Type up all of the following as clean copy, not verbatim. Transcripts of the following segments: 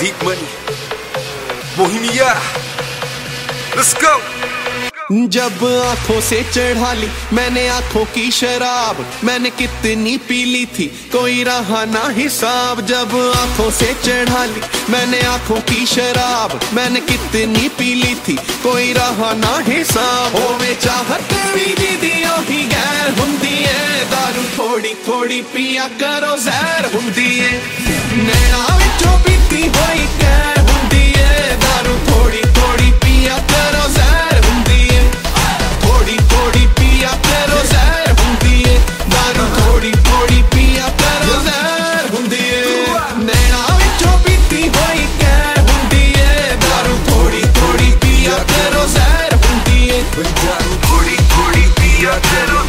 Deep Money, Bohemia, let's go. जब आंखों से चढ़ा ली मैंने आंखों की शराब, मैंने कितनी पी ली थी कोई रहा ना हिसाब। जब आंखों से चढ़ा ली मैंने आंखों की शराब, मैंने कितनी पी ली थी कोई रहा ना हिसाब। होवे चाहत भी दीदियों ही गैर हुंदी है, दारू थोड़ी थोड़ी पिया करो जहर हुंदी है। नैना विचों पीती होई गैर हुंदी है, दारू थोड़ी थोड़ी पिया करो जहर हुंदी है। थोड़ी थोड़ी पिया करो जहर हुंदी है, दारू थोड़ी थोड़ी पिया करो जहर हुंदी है। नैना विचों पीती होई गैर हुंदी है, दारू थोड़ी थोड़ी पिया करो जहर हुंदी है। दारू थोड़ी थोड़ी पिया करो,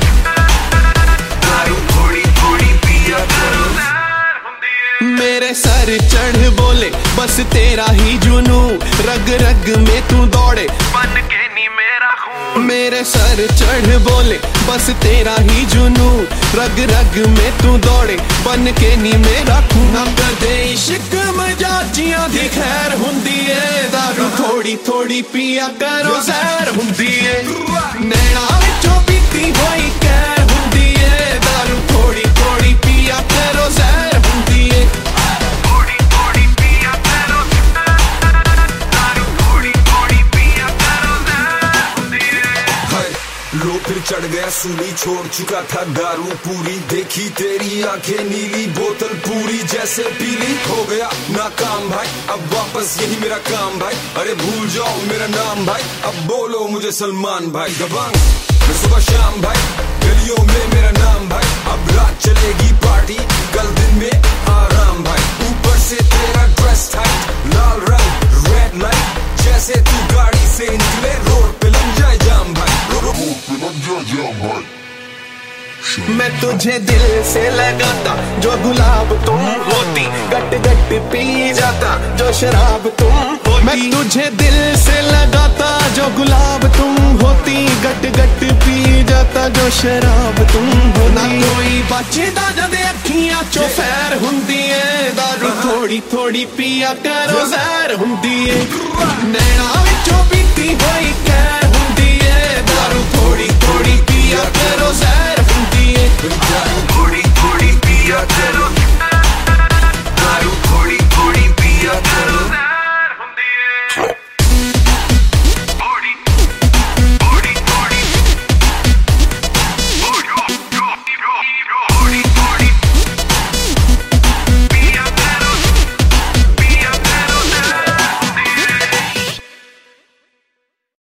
दारू थोड़ी थोड़ी पिया करो। मेरे सर चढ़ बोले बस तेरा ही जुनू, रग रग में तू दौड़े बन के नी मेरा खून। मेरे सर चढ़ बोले बस तेरा ही जुनू, रग रग में तू दौड़े बन के नी मेरा खून। ना कदे इश्क मजाजियां दी खैर हुंदी है, दारू थोड़ी थोड़ी पिया करो जहर हुंदी है। नैना विचों पीती होई गैर हुंदी है, दारू थोड़ी थोड़ी पिया करो जहर हुंदी है। थोड़ी थोड़ी पिया करो, दारू थोड़ी थोड़ी पिया करो जहर हुंदी है। लो फिर चढ़ गया सूली, छोड़ चुका था दारू पूरी, देखी तेरी आंखें नीली, बोतल पूरी जैसे पीली। हो गया नाकाम भाई, अब वापस यही मेरा काम भाई। अरे भूल जाओ मेरा नाम भाई, अब बोलो मुझे सलमान भाई। दबंग मैं सुबह शाम भाई, गलियों में मेरा नाम भाई। अब रात चलेगी पार्टी, कल दिन में आराम भाई। ऊपर से तेरा ड्रेस टाइट, लाल रंग रेड लाइट, जैसे तू गाड़ी से निकले रोड पे लग जाए जाम भाई। मैं तुझे दिल से लगाता जो गुलाब तुम होती, गट गट पी जाता जो शराब तुम होती। मैं तुझे दिल से लगाता जो गुलाब तुम होती, गट गट पी जाता जो शराब तुम होती। ना कोई बचदा जद अखियां चो फैर हुंदी है, दारू थोड़ी थोड़ी पिया करो जहर हुंदी है। नैना विचों पीती होई गैर हुंदी